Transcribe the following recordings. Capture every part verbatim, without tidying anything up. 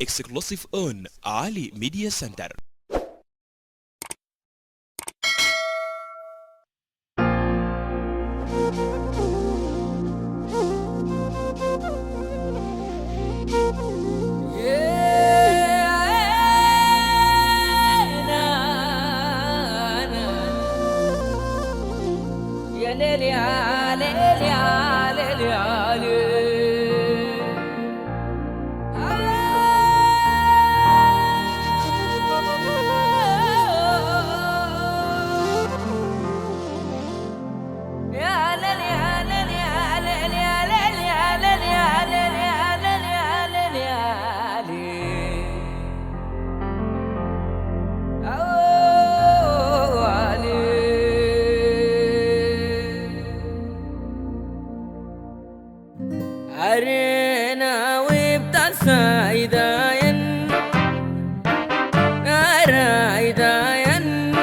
exclusive on Ali Media Center. يا ليل يا ليل يا ليل يا ليل يا ليل يا ليل يا ليل يا ليل يا ليل يا ليل يا ليل يا ليل يا ليل أوه علي أرينا وابتسى إيداين أرى إيداين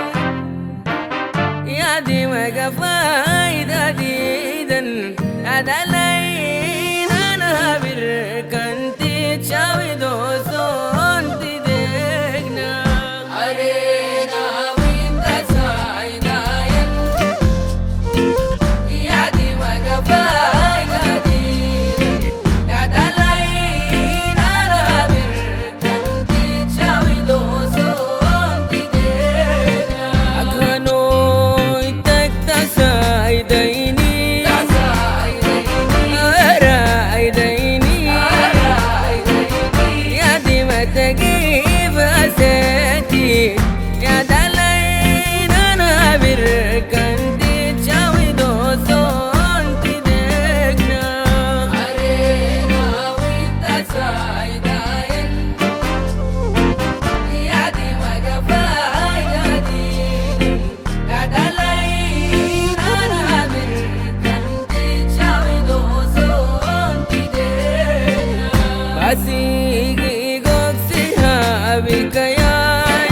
يا دي وقفا إيدا ديدن هذا لين أنا بركنتي تشاوي دوسون تدقنا أرينا وابتسى إيداين يا دي وقفا Asigi gok siha bikayai,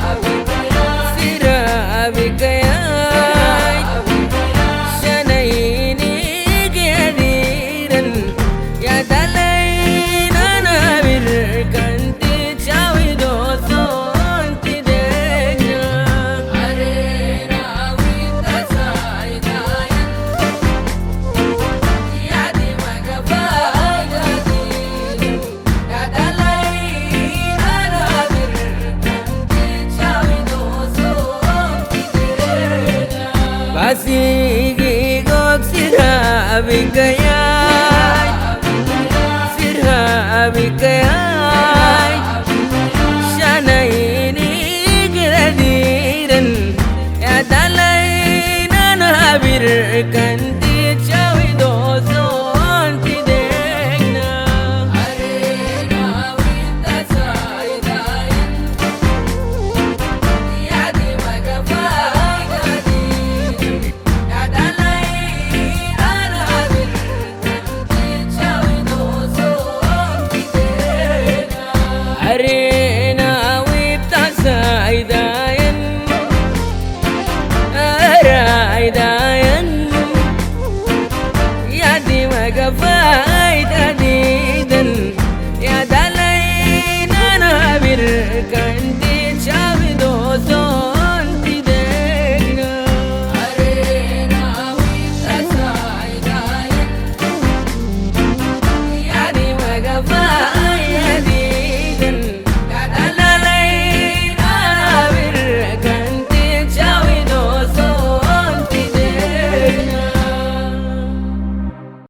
sira bikayai, shanaini kehadiran ya dalai nana birkanti chawi doson tidekna. Arena wita saidayan, ya di magafai gadi. Asigi gok sirha bikayai, sirha bikayai, shanaini kehadiran ya dalai nana birkanti chawi doson tidekna. Arena wita saidayan, ya di magafai gadi. Are